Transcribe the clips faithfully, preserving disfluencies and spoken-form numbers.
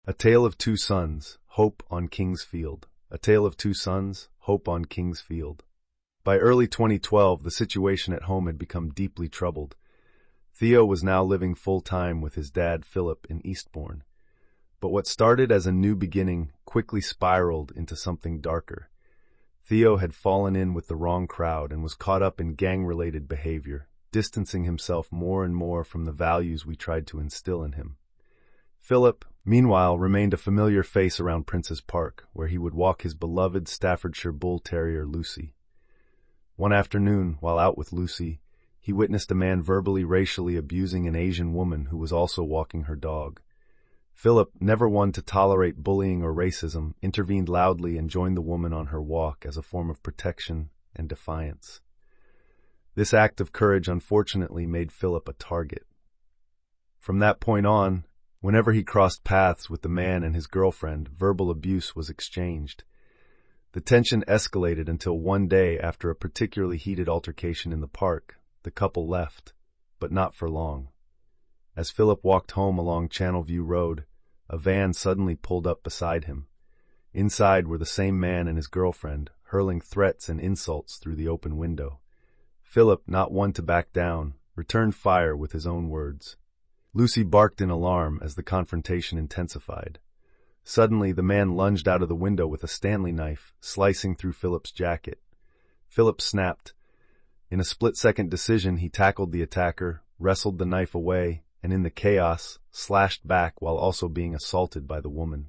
A Tale of Two Sons, Hope on King's Field. A Tale of Two Sons, Hope on King's Field. By early twenty twelve, the situation at home had become deeply troubled. Theo was now living full-time with his dad, Philip, in Eastbourne. But what started as a new beginning quickly spiraled into something darker. Theo had fallen in with the wrong crowd and was caught up in gang-related behavior, distancing himself more and more from the values we tried to instill in him. Philip, meanwhile, remained a familiar face around Prince's Park, where he would walk his beloved Staffordshire Bull Terrier, Lucy. One afternoon, while out with Lucy, he witnessed a man verbally racially abusing an Asian woman who was also walking her dog. Philip, never one to tolerate bullying or racism, intervened loudly and joined the woman on her walk as a form of protection and defiance. This act of courage unfortunately made Philip a target. From that point on, whenever he crossed paths with the man and his girlfriend, verbal abuse was exchanged. The tension escalated until one day, after a particularly heated altercation in the park, the couple left, but not for long. As Philip walked home along Channelview Road, a van suddenly pulled up beside him. Inside were the same man and his girlfriend, hurling threats and insults through the open window. Philip, not one to back down, returned fire with his own words. Lucy barked in alarm as the confrontation intensified. Suddenly, the man lunged out of the window with a Stanley knife, slicing through Philip's jacket. Philip snapped. In a split-second decision, he tackled the attacker, wrestled the knife away, and in the chaos, slashed back while also being assaulted by the woman.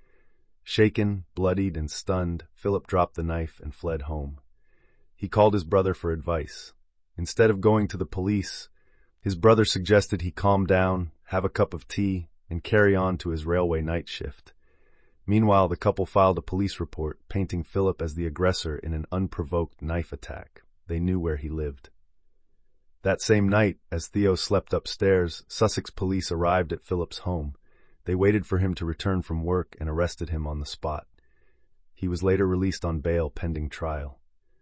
Shaken, bloodied, and stunned, Philip dropped the knife and fled home. He called his brother for advice. Instead of going to the police, his brother suggested he calm down, have a cup of tea, and carry on to his railway night shift. Meanwhile, the couple filed a police report, painting Philip as the aggressor in an unprovoked knife attack. They knew where he lived. That same night, as Theo slept upstairs, Sussex police arrived at Philip's home. They waited for him to return from work and arrested him on the spot. He was later released on bail pending trial.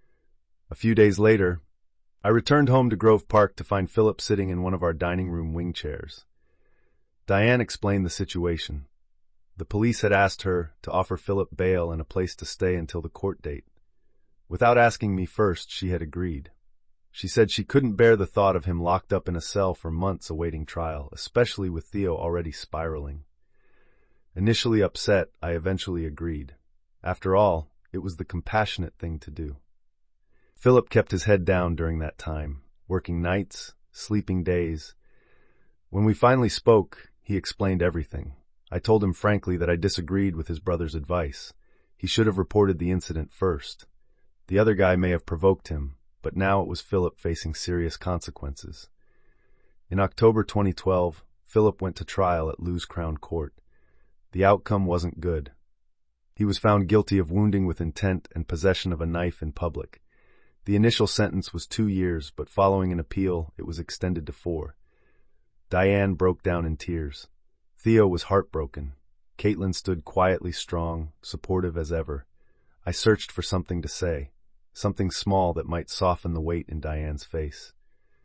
A few days later, I returned home to Grove Park to find Philip sitting in one of our dining room wing chairs. Diane explained the situation. The police had asked her to offer Philip bail and a place to stay until the court date. Without asking me first, she had agreed. She said she couldn't bear the thought of him locked up in a cell for months awaiting trial, especially with Theo already spiraling. Initially upset, I eventually agreed. After all, it was the compassionate thing to do. Philip kept his head down during that time, working nights, sleeping days. When we finally spoke, he explained everything. I told him frankly that I disagreed with his brother's advice. He should have reported the incident first. The other guy may have provoked him, but now it was Philip facing serious consequences. In October twenty twelve, Philip went to trial at Lewes Crown Court. The outcome wasn't good. He was found guilty of wounding with intent and possession of a knife in public. The initial sentence was two years, but following an appeal, it was extended to four. Diane broke down in tears. Theo was heartbroken. Caitlin stood quietly strong, supportive as ever. I searched for something to say, something small that might soften the weight in Diane's face.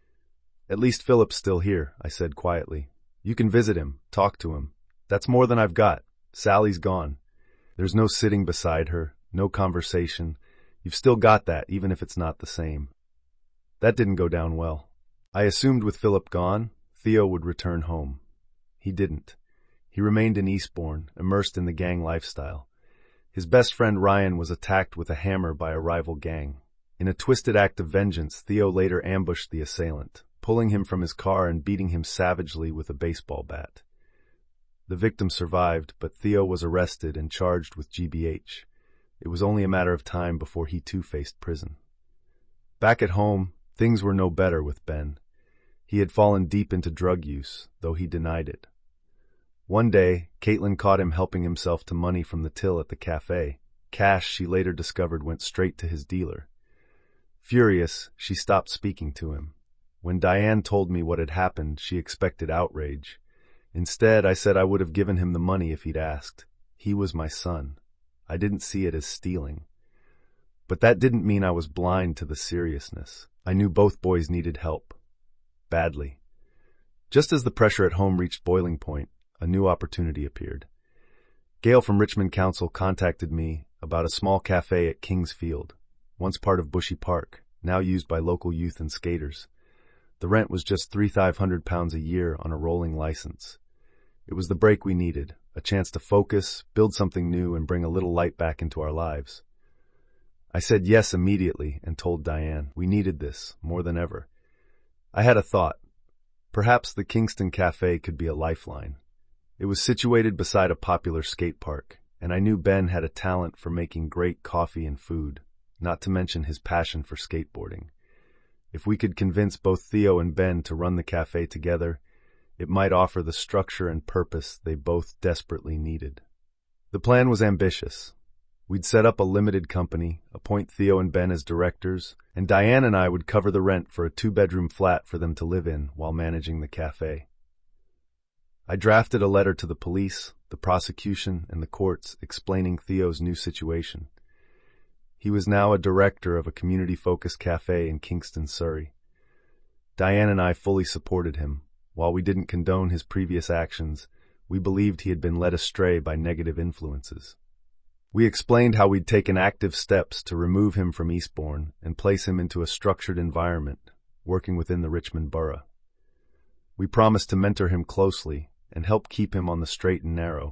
At least Philip's still here, I said quietly. You can visit him, talk to him. That's more than I've got. Sally's gone. There's no sitting beside her, no conversation. You've still got that, even if it's not the same. That didn't go down well. I assumed with Philip gone, Theo would return home. He didn't. He remained in Eastbourne, immersed in the gang lifestyle. His best friend Ryan was attacked with a hammer by a rival gang. In a twisted act of vengeance, Theo later ambushed the assailant, pulling him from his car and beating him savagely with a baseball bat. The victim survived, but Theo was arrested and charged with G B H. It was only a matter of time before he too faced prison. Back at home, things were no better with Ben. He had fallen deep into drug use, though he denied it. One day, Caitlin caught him helping himself to money from the till at the cafe. Cash, she later discovered, went straight to his dealer. Furious, she stopped speaking to him. When Diane told me what had happened, she expected outrage. Instead, I said I would have given him the money if he'd asked. He was my son. I didn't see it as stealing. But that didn't mean I was blind to the seriousness. I knew both boys needed help. Badly. Just as the pressure at home reached boiling point, a new opportunity appeared. Gail from Richmond Council contacted me about a small cafe at Kings Field, once part of Bushy Park, now used by local youth and skaters. The rent was just three thousand five hundred pounds a year on a rolling license. It was the break we needed, a chance to focus, build something new, and bring a little light back into our lives. I said yes immediately and told Diane we needed this more than ever. I had a thought. Perhaps the Kingston Cafe could be a lifeline. It was situated beside a popular skate park, and I knew Ben had a talent for making great coffee and food, not to mention his passion for skateboarding. If we could convince both Theo and Ben to run the cafe together, it might offer the structure and purpose they both desperately needed. The plan was ambitious. We'd set up a limited company, appoint Theo and Ben as directors, and Diane and I would cover the rent for a two-bedroom flat for them to live in while managing the cafe. I drafted a letter to the police, the prosecution, and the courts explaining Theo's new situation. He was now a director of a community-focused cafe in Kingston, Surrey. Diane and I fully supported him. While we didn't condone his previous actions, we believed he had been led astray by negative influences. We explained how we'd taken active steps to remove him from Eastbourne and place him into a structured environment, working within the Richmond borough. We promised to mentor him closely and help keep him on the straight and narrow.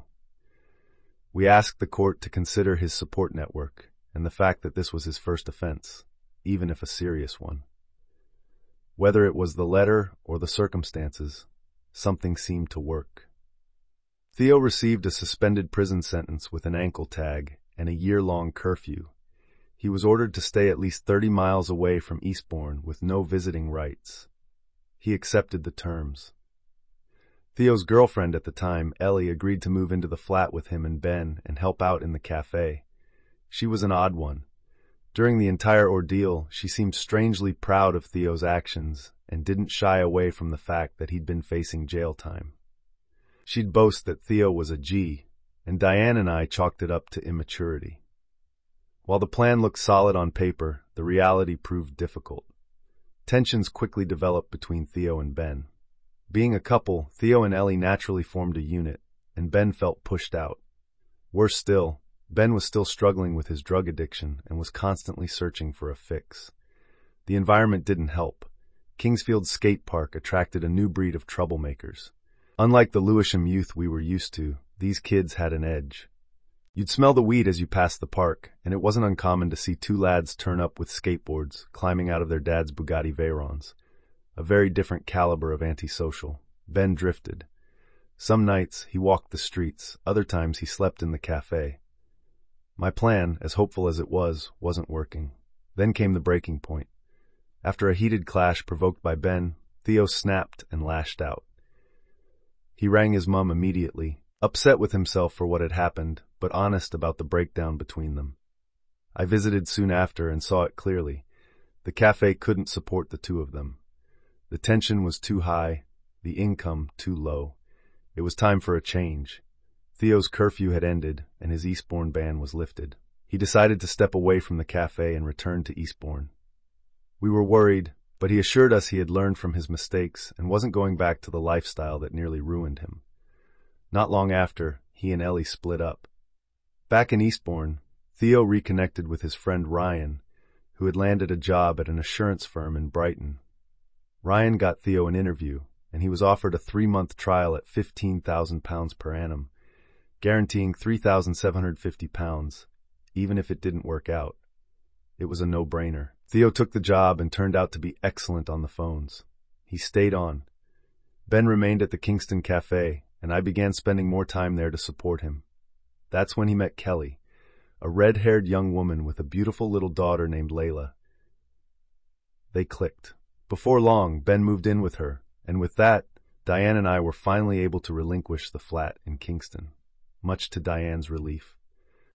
We asked the court to consider his support network and the fact that this was his first offense, even if a serious one. Whether it was the letter or the circumstances, something seemed to work. Theo received a suspended prison sentence with an ankle tag and a year-long curfew. He was ordered to stay at least thirty miles away from Eastbourne with no visiting rights. He accepted the terms. Theo's girlfriend at the time, Ellie, agreed to move into the flat with him and Ben and help out in the cafe. She was an odd one. During the entire ordeal, she seemed strangely proud of Theo's actions and didn't shy away from the fact that he'd been facing jail time. She'd boast that Theo was a G, and Diane and I chalked it up to immaturity. While the plan looked solid on paper, the reality proved difficult. Tensions quickly developed between Theo and Ben. Being a couple, Theo and Ellie naturally formed a unit, and Ben felt pushed out. Worse still, Ben was still struggling with his drug addiction and was constantly searching for a fix. The environment didn't help. Kingsfield Skate Park attracted a new breed of troublemakers. Unlike the Lewisham youth we were used to, these kids had an edge. You'd smell the weed as you passed the park, and it wasn't uncommon to see two lads turn up with skateboards, climbing out of their dad's Bugatti Veyrons. A very different caliber of antisocial. Ben drifted. Some nights he walked the streets, other times he slept in the cafe. My plan, as hopeful as it was, wasn't working. Then came the breaking point. After a heated clash provoked by Ben, Theo snapped and lashed out. He rang his mum immediately, upset with himself for what had happened, but honest about the breakdown between them. I visited soon after and saw it clearly. The cafe couldn't support the two of them. The tension was too high, the income too low. It was time for a change. Theo's curfew had ended, and his Eastbourne ban was lifted. He decided to step away from the cafe and return to Eastbourne. We were worried, but he assured us he had learned from his mistakes and wasn't going back to the lifestyle that nearly ruined him. Not long after, he and Ellie split up. Back in Eastbourne, Theo reconnected with his friend Ryan, who had landed a job at an assurance firm in Brighton. Ryan got Theo an interview, and he was offered a three-month trial at fifteen thousand pounds per annum, guaranteeing three thousand seven hundred fifty pounds, even if it didn't work out. It was a no-brainer. Theo took the job and turned out to be excellent on the phones. He stayed on. Ben remained at the Kingston Cafe, and I began spending more time there to support him. That's when he met Kelly, a red-haired young woman with a beautiful little daughter named Layla. They clicked. Before long, Ben moved in with her, and with that, Diane and I were finally able to relinquish the flat in Kingston, much to Diane's relief.